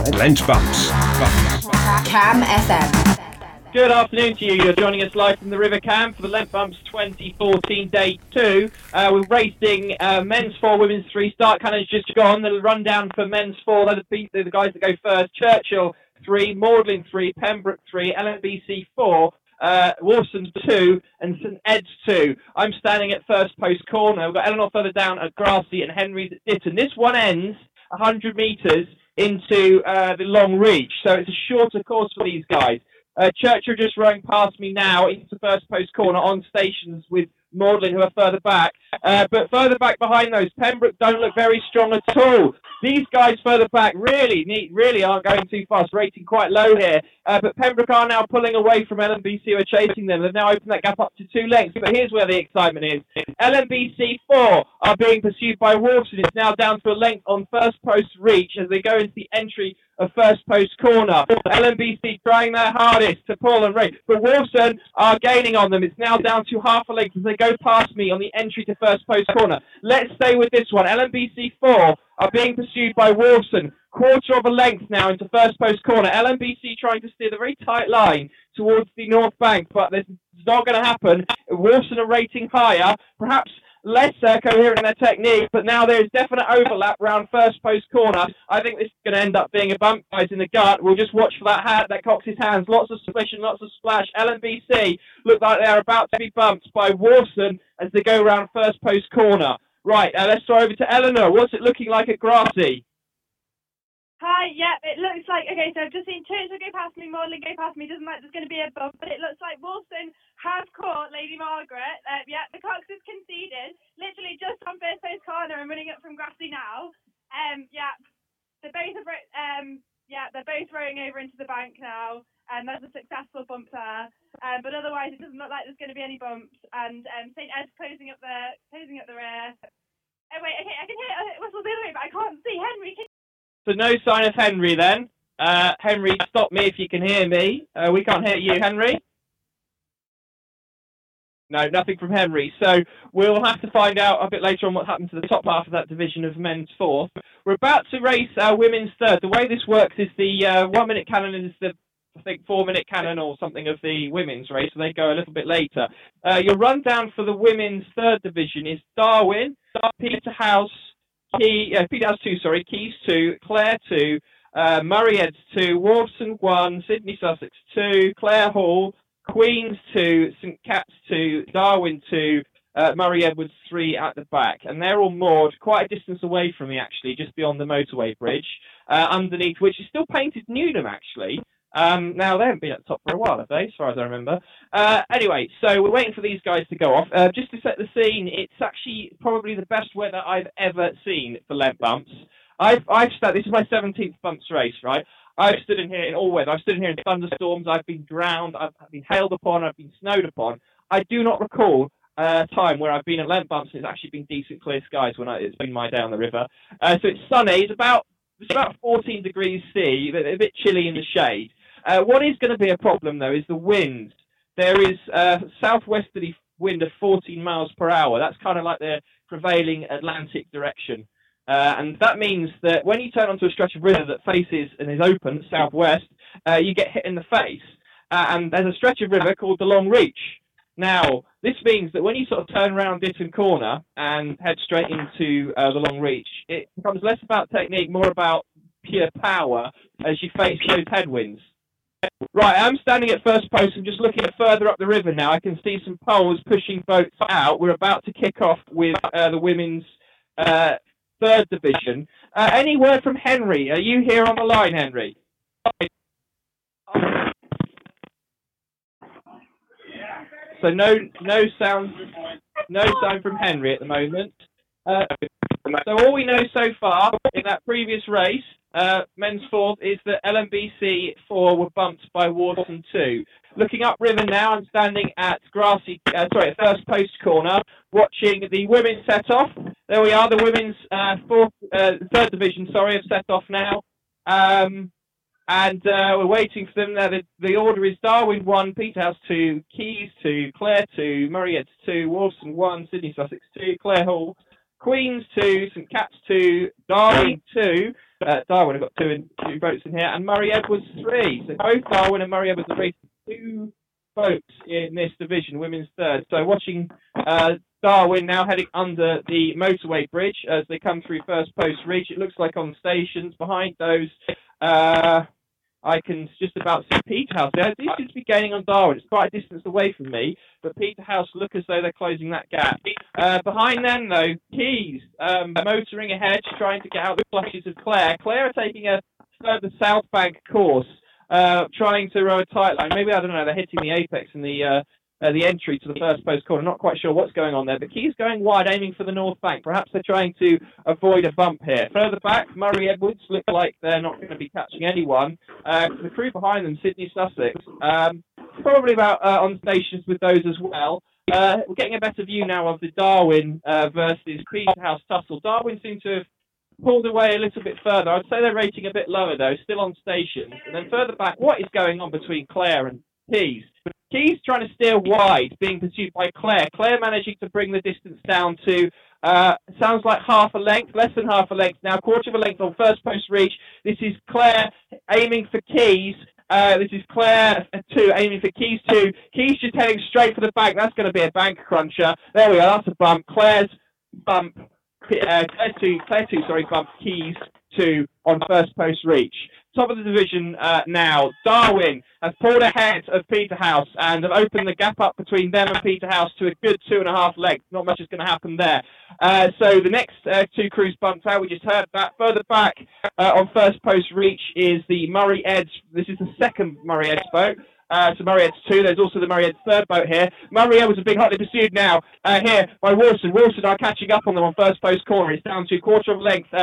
Lent Bumps. Cam FM. Good afternoon to you. You're joining us live from the River Cam for the Lent Bumps 2014 Day 2. We're racing men's 4, women's 3. Start cannon's just gone. The rundown for men's 4, they're the guys that go first. Churchill 3, Magdalen 3, Pembroke 3, LNBC 4, Wolfson 2 and St Ed's 2. I'm standing at first post corner. We've got Eleanor further down at Grassy and Henry's at Ditton. This one ends 100 metres into the long reach, so it's a shorter course for these guys. Churchill just running past me now into first post corner on stations with Magdalen, who are further back. But further back behind those, Pembroke don't look very strong at all. These guys further back really aren't going too fast, rating quite low here. But Pembroke are now pulling away from LNBC, who are chasing them. They've now opened that gap up to 2 lengths. But here's where the excitement is. LNBC 4 are being pursued by Wolfson. It's now down to a length on first post reach as they go into the entry of first post corner. LNBC trying their hardest to pull and race, but Wolfson are gaining on them. It's now down to half a length as they go past me on the entry to first post corner. Let's stay with this one. LNBC 4 are being pursued by Wolfson. Quarter of a length now into first post corner. LNBC trying to steer the very tight line towards the north bank, but it's not going to happen. Wolfson are rating higher, perhaps less coherent in their technique, but now there's definite overlap around first post corner. I think this is going to end up being a bump, guys, in the gut. We'll just watch for that cocks his hands. Lots of splish and lots of splash. LNBC look like they're about to be bumped by Wolfson as they go around first post corner. Right, let's throw over to Eleanor. What's it looking like at Grassy? Hi, yeah, it looks like, okay, so I've just seen Churchill go past me, Magdalen go past me, doesn't like there's going to be a bump, but it looks like Wolfson has caught Lady Margaret. Yeah, the Cox is conceded, literally just on first post corner and running up from Grassy now. Yeah, they're both rowing over into the bank now, and there's a successful bump there. But otherwise, it doesn't look like there's going to be any bumps, and St Ed's closing up the rear. Oh wait, okay, I can hear whistles the other way, but I can't see Henry. So no sign of Henry then. Henry, stop me if you can hear me. We can't hear you, Henry. No, nothing from Henry. So we'll have to find out a bit later on what happened to the top half of that division of men's 4th. We're about to race our women's 3rd. The way this works is the 1 minute cannon is the, I think, 4 minute cannon or something of the women's race, so they go a little bit later. Your rundown for the women's 3rd division is Darwin, Peterhouse, Peterhouse 2, sorry, Keys 2, Clare 2, Murray Eds 2, Wolfson 1, Sydney Sussex 2, Clare Hall, Queens 2, St Cat's 2, Darwin 2, Murray Edwards 3 at the back. And they're all moored quite a distance away from me, actually, just beyond the motorway bridge, underneath which is still painted Newnham, actually. Now, they haven't been at the top for a while, have they, as far as I remember? Anyway, so we're waiting for these guys to go off. Just to set the scene, it's actually probably the best weather I've ever seen for Lent Bumps. This is my 17th Bumps race, right? I've stood in here in all weather. I've stood in here in thunderstorms. I've been drowned. I've been hailed upon. I've been snowed upon. I do not recall a time where I've been at Lent Bumps and it's actually been decent clear skies when it's been my day on the river. So it's sunny. It's about 14 degrees C, a bit chilly in the shade. What is going to be a problem, though, is the wind. There is a southwesterly wind of 14 miles per hour. That's kind of like the prevailing Atlantic direction. And that means that when you turn onto a stretch of river that faces and is open, southwest, you get hit in the face. And there's a stretch of river called the Long Reach. Now, this means that when you sort of turn around Ditton Corner and head straight into the Long Reach, it becomes less about technique, more about pure power as you face those headwinds. Right, I'm standing at first post and just looking further up the river now. I can see some poles pushing boats out. We're about to kick off with the women's 3rd division. Any word from Henry? Are you here on the line, Henry? So no sound from Henry at the moment. So all we know so far in that previous race, men's 4th, is that LNBC 4 were bumped by Wolfson 2. Looking upriver now, I'm standing at at first post corner, watching the women's set off. There we are, the women's 3rd division, have set off now. And we're waiting for them. The order is Darwin 1, Peterhouse 2, Keys 2, Clare 2, Murray Eds 2, Wolfson 1, Sydney Sussex 2, Clare Hall, Queens 2, St Cat's 2, Darwin 2, Darwin have got two boats in here, and Murray Edwards 3. So both Darwin and Murray Edwards are racing 2 boats in this division, women's third. So watching Darwin now heading under the motorway bridge as they come through first post reach. It looks like on stations behind those. I can just about see Peterhouse there. These seem to be gaining on Darwin. It's quite a distance away from me, but Peterhouse look as though they're closing that gap. Behind them, though, Keys motoring ahead, trying to get out the clutches of Claire. Claire are taking a further South Bank course, trying to row a tight line. Maybe, I don't know, they're hitting the apex in the entry to the first post corner. Not quite sure what's going on there, but Keys going wide, aiming for the North Bank. Perhaps they're trying to avoid a bump here. Further back, Murray Edwards look like they're not going to be catching anyone. The crew behind them, Sydney Sussex, probably about on stations with those as well. We're getting a better view now of the Darwin versus Peterhouse tussle. Darwin seem to have pulled away a little bit further. I'd say they're rating a bit lower, though, still on stations. And then further back, what is going on between Claire and Keys? Keys trying to steer wide, being pursued by Claire. Claire managing to bring the distance down to, sounds like half a length, less than half a length now, quarter of a length on first post reach. This is Claire aiming for Keys. This is Claire 2 aiming for Keys 2. Keys just heading straight for the bank. That's going to be a bank cruncher. There we are. That's a bump. Claire's bump. Claire 2, bump Keys 2 on first post reach. Top of the division now. Darwin has pulled ahead of Peterhouse and have opened the gap up between them and Peterhouse to a good 2.5 lengths. Not much is going to happen there. So the next 2 crews bumped out. We just heard that. Further back on first post reach is the Murray Eds. This is the second Murray Eds boat. So Murray Eds 2. There's also the Murray Eds third boat here. Murray Edwards are being hotly pursued now here by Wilson. Wilson are catching up on them on first post corner. It's down to quarter of length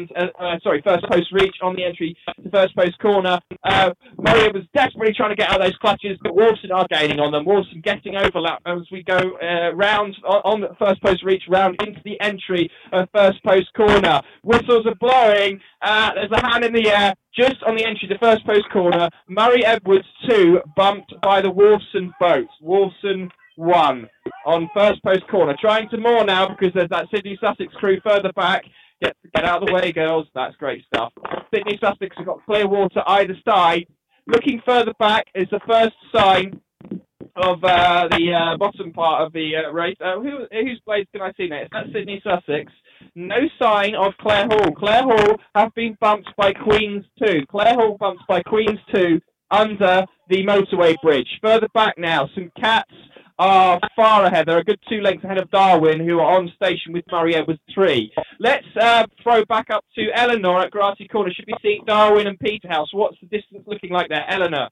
first post reach on the entry to first post corner. Murray Edwards desperately trying to get out of those clutches, but Wilson are gaining on them. Wilson getting overlap as we go round on the first post reach, round into the entry of first post corner. Whistles are blowing. There's a hand in the air. Just on the entry to first post corner, Murray Edwards 2 bumped by the Wolfson boat. Wolfson 1 on first post corner. Trying to moor now because there's that Sydney Sussex crew further back. Get out of the way, girls. That's great stuff. Sydney Sussex have got clear water either side. Looking further back is the first sign of the bottom part of the race. Whose blades can I see next? That's Sydney Sussex. No sign of Claire Hall. Claire Hall have been bumped by Queens 2. Claire Hall bumped by Queens 2 under the motorway bridge. Further back now, St Cats are far ahead. They're a good 2 lengths ahead of Darwin, who are on station with Murray Edwards 3. Let's throw back up to Eleanor at Grassy Corner. Should be seeing Darwin and Peterhouse. What's the distance looking like there, Eleanor?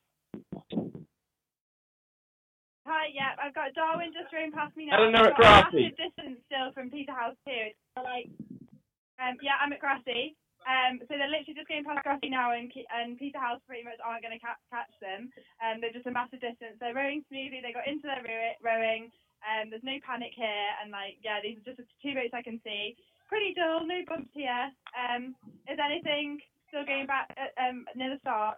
Hi, yeah, I've got Darwin just rowing past me now. Eleanor at Grassy. Massive distance still from Peterhouse too. Yeah, I'm at Grassy. So they're literally just going past Grassy now, and Peterhouse pretty much aren't going to catch them. They're just a massive distance. They're rowing smoothly. They got into their rowing. There's no panic here, and these are just the 2 boats I can see. Pretty dull, no bumps here. Is anything still going back near the start?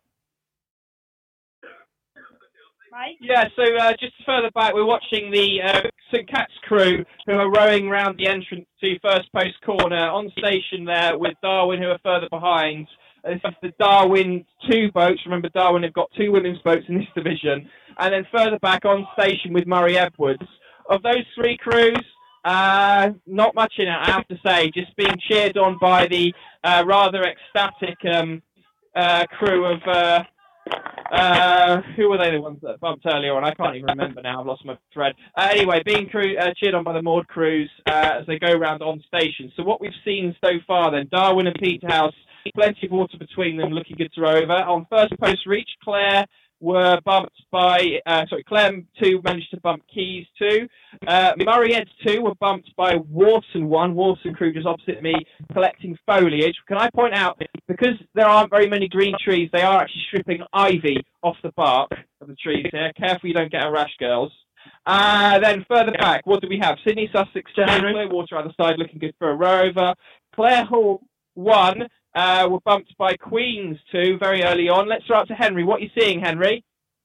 Mike? Yeah, so just further back, we're watching the St Cat's crew who are rowing round the entrance to first post corner on station there with Darwin, who are further behind. This is the Darwin 2 boats. Remember, Darwin have got 2 women's boats in this division. And then further back on station with Murray Edwards. Of those 3 crews, not much in it, I have to say. Just being cheered on by the rather ecstatic crew of... who were they, the ones that bumped earlier on? I can't even remember now. I've lost my thread. Anyway, being cheered on by the moored crews as they go round on station. So what we've seen so far then, Darwin and Peterhouse, plenty of water between them, looking good to row over. On first post reach, Claire were bumped by, Claire 2 managed to bump Keys 2. Murray Eds 2 were bumped by Warson 1. Warson crew just opposite me collecting foliage. Can I point out, because there aren't very many green trees, they are actually stripping ivy off the bark of the trees here. Careful you don't get a rash, girls. Then further back, what do we have? Sydney Sussex, clear water either side, looking good for a row over. Claire Hall 1 were bumped by Queens 2 very early on. Let's throw up to Henry. What are you seeing, Henry?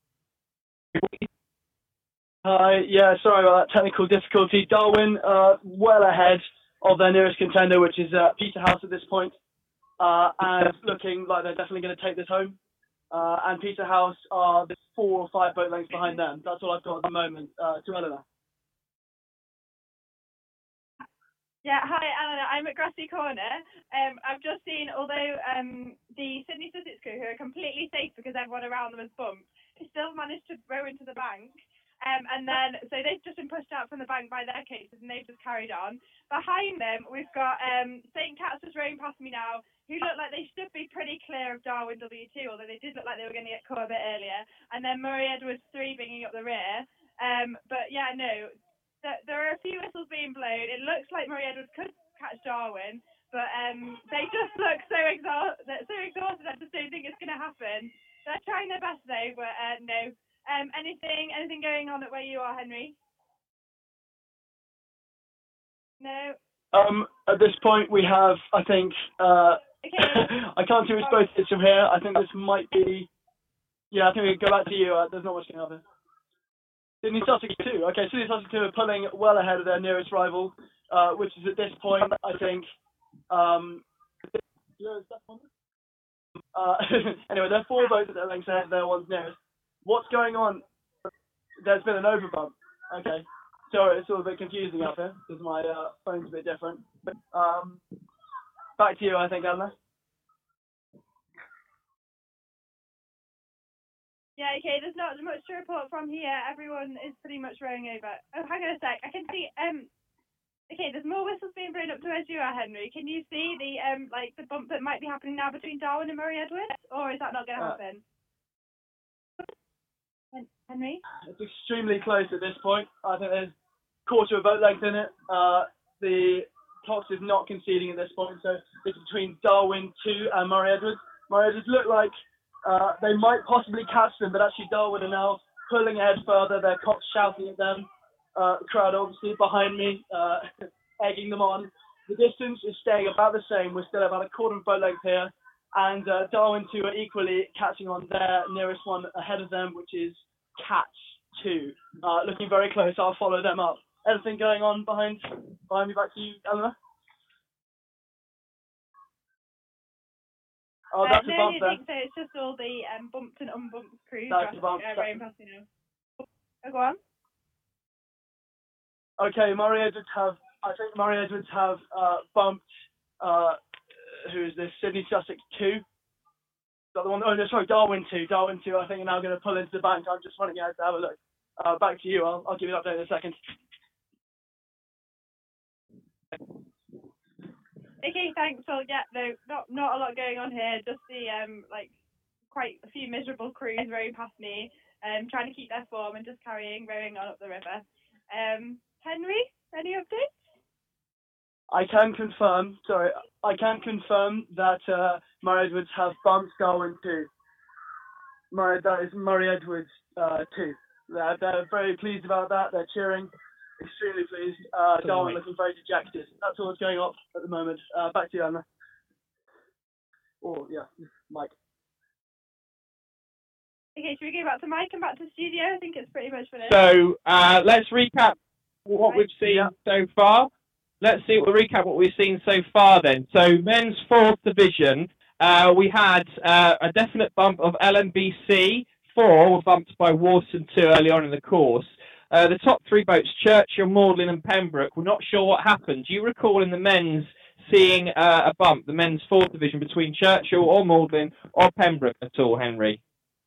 Yeah, sorry about that technical difficulty. Darwin well ahead of their nearest contender, which is Peterhouse at this point. and looking like they're definitely going to take this home. And Peterhouse are 4 or 5 boat lengths behind them. That's all I've got at the moment. To Eleanor. Yeah, hi, Eleanor. I'm at Grassy Corner. I've just seen, although the Sydney Sussex crew, who are completely safe because everyone around them is bumped, they still managed to row into the bank. And then, so they've just been pushed out from the bank by their cases, and they've just carried on. Behind them, we've got St. Cat's just rowing past me now, who look like they should be pretty clear of Darwin W2, although they did look like they were going to get caught a bit earlier. And then Murray Edwards 3 bringing up the rear. But yeah, no, there are a few whistles being blown. It looks like Murray Edwards could catch Darwin, but they just look so exhausted. I just don't think it's going to happen. They're trying their best though, but no. Anything going on at where you are, Henry? No. At this point, we have, I think, Okay. I can't see which boat it's from here. I think this might be, yeah, I think we can go back to you. There's not much going on here. Sydney Sussex 2. Okay, Sydney Sussex 2 are pulling well ahead of their nearest rival, which is at this point, I think, anyway, there are 4 boats at their lengths ahead of their ones nearest. What's going on? There's been an overbump. Okay. Sorry, it's all a bit confusing out there because my phone's a bit different. Back to you, I think, Eleanor. Yeah, okay, there's not much to report from here. Everyone is pretty much rowing over. Oh, hang on a sec. I can see, okay, there's more whistles being blown up to where you are, Henry. Can you see the, the bump that might be happening now between Darwin and Murray Edwards? Or is that not going to happen? Henry? It's extremely close at this point. I think there's a quarter of a boat length in it. The Cox is not conceding at this point, so it's between Darwin 2 and Murray Edwards. Murray Edwards look like they might possibly catch them, but actually Darwin are now pulling ahead further. Their Cox shouting at them. The crowd obviously behind me, egging them on. The distance is staying about the same. We're still about a quarter of a boat length here. And Darwin 2 are equally catching on their nearest one ahead of them, which is Cats 2. Looking very close. I'll follow them up. Anything going on behind me? Back to you, Eleanor. Oh, that's a bump there. I think so. It's just all the bumped and unbumped crews. That's a bump. Go on. Okay, Murray Edwards have bumped. Who is this? Sydney Sussex 2. Is that the one? Oh no, sorry, Darwin 2. Darwin 2. I think are now going to pull into the bank. I'm just running out to have a look. Back to you. I'll give you an update in a second. Okay, thanks. Well, yeah, no, not a lot going on here. Just the quite a few miserable crews rowing past me, trying to keep their form and just rowing on up the river. Henry, any updates? I can confirm that Murray Edwards have bumped Darwin 2. That is Murray Edwards 2. They're very pleased about that. They're cheering, extremely pleased. Darwin looking very dejected. That's all that's going on at the moment. Back to you, Anna. Oh, yeah, Mike. Okay, should we go back to Mike and back to the studio? I think it's pretty much finished. So let's recap what we've seen so far. Let's recap what we've seen so far then. So men's 4th division, we had a definite bump of LNBC 4 were bumped by Warson 2 early on in the course. The top 3 boats, Churchill, Magdalen and Pembroke, we're not sure what happened. Do you recall in the men's seeing a bump, the men's 4th division, between Churchill or Magdalen or Pembroke at all, Henry?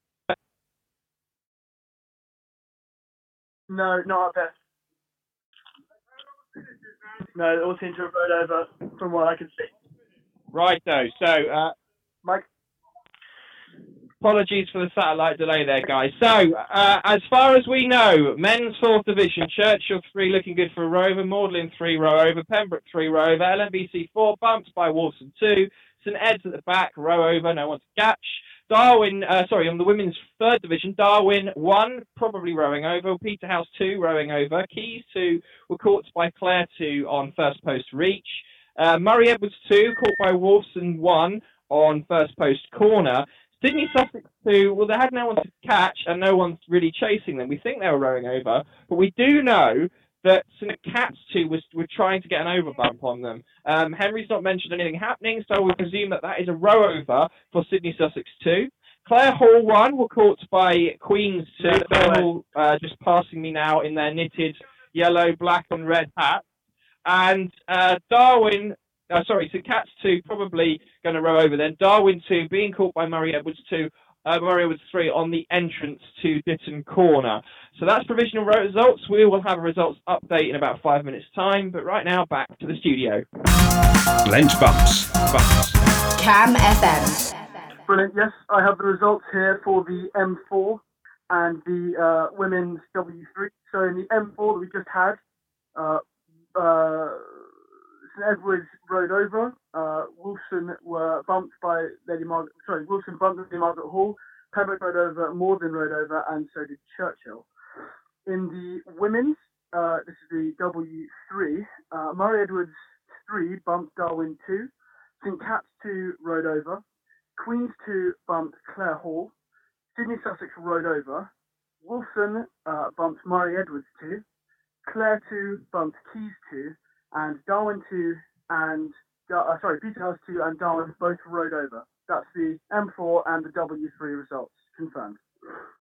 No, not up there. No, it all seems to have rode over from what I can see. Righto. So, Mike? Apologies for the satellite delay there, guys. So, as far as we know, men's 4th division, Churchill 3 looking good for a row over, Magdalen 3 row over, Pembroke 3 row over, LNBC 4 bumped by Warson 2, St Ed's at the back, row over, no one to catch. Darwin, on the women's 3rd division, Darwin 1, probably rowing over, Peterhouse 2, rowing over, Keys 2 were caught by Clare 2 on first post reach, Murray Edwards 2, caught by Warson 1 on first post corner, Sydney Sussex 2, well, they had no one to catch and no one's really chasing them. We think they were rowing over, but we do know that St Cat's 2 were trying to get an overbump on them. Henry's not mentioned anything happening, so we presume that is a row over for Sydney Sussex 2. Clare Hall 1 were caught by Queens 2. Clare Hall just passing me now in their knitted yellow, black and red hat. And St Cat's 2 probably going to row over then. Darwin 2 being caught by Murray Edwards 2. Murray Edwards 3 on the entrance to Ditton Corner. So that's provisional results. We will have a results update in about 5 minutes' time. But right now, back to the studio. Lent Bumps. Cam FM. Brilliant. Yes, I have the results here for the M4 and the women's W3. So in the M4 that we just had, St Edwards rode over. Wilson were bumped by Wilson bumped Lady Margaret Hall. Pembroke rode over. Morden rode over, and so did Churchill. In the women's, this is the W3. Murray Edwards 3 bumped Darwin 2. St Cat's 2 rode over. Queens 2 bumped Clare Hall. Sydney Sussex rode over. Wilson bumped Murray Edwards 2. Clare 2 bumped Keys 2. And Darwin 2 and Peterhouse 2 and Darwin both rode over. That's the M4 and the W3 results confirmed.